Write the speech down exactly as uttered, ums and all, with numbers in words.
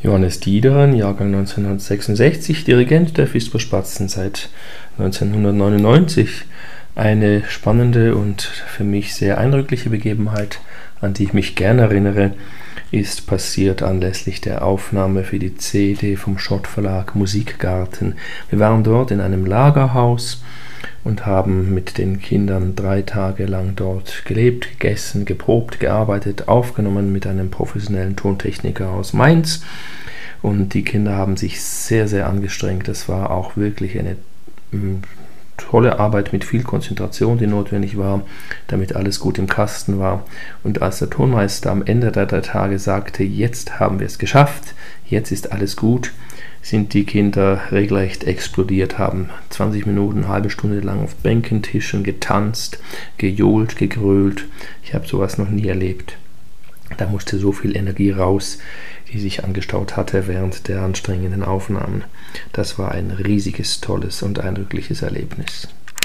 Johannes Diederen, Jahrgang neunzehnhundertsechsundsechzig, Dirigent der Visper Spatzen seit neunzehnhundertneunundneunzig. Eine spannende und für mich sehr eindrückliche Begebenheit, an die ich mich gerne erinnere, ist passiert anlässlich der Aufnahme für die C D vom Schott Verlag Musikgarten. Wir waren dort in einem Lagerhaus und haben mit den Kindern drei Tage lang dort gelebt, gegessen, geprobt, gearbeitet, aufgenommen mit einem professionellen Tontechniker aus Mainz. Und die Kinder haben sich sehr, sehr angestrengt. Es war auch wirklich eine mh, tolle Arbeit mit viel Konzentration, die notwendig war, damit alles gut im Kasten war. Und als der Tonmeister am Ende der drei Tage sagte, jetzt haben wir es geschafft, jetzt ist alles gut, sind die Kinder regelrecht explodiert, haben zwanzig Minuten, eine halbe Stunde lang auf Bänken, Tischen getanzt, gejohlt, gegrölt. Ich habe sowas noch nie erlebt. Da musste so viel Energie raus, die sich angestaut hatte während der anstrengenden Aufnahmen. Das war ein riesiges, tolles und eindrückliches Erlebnis.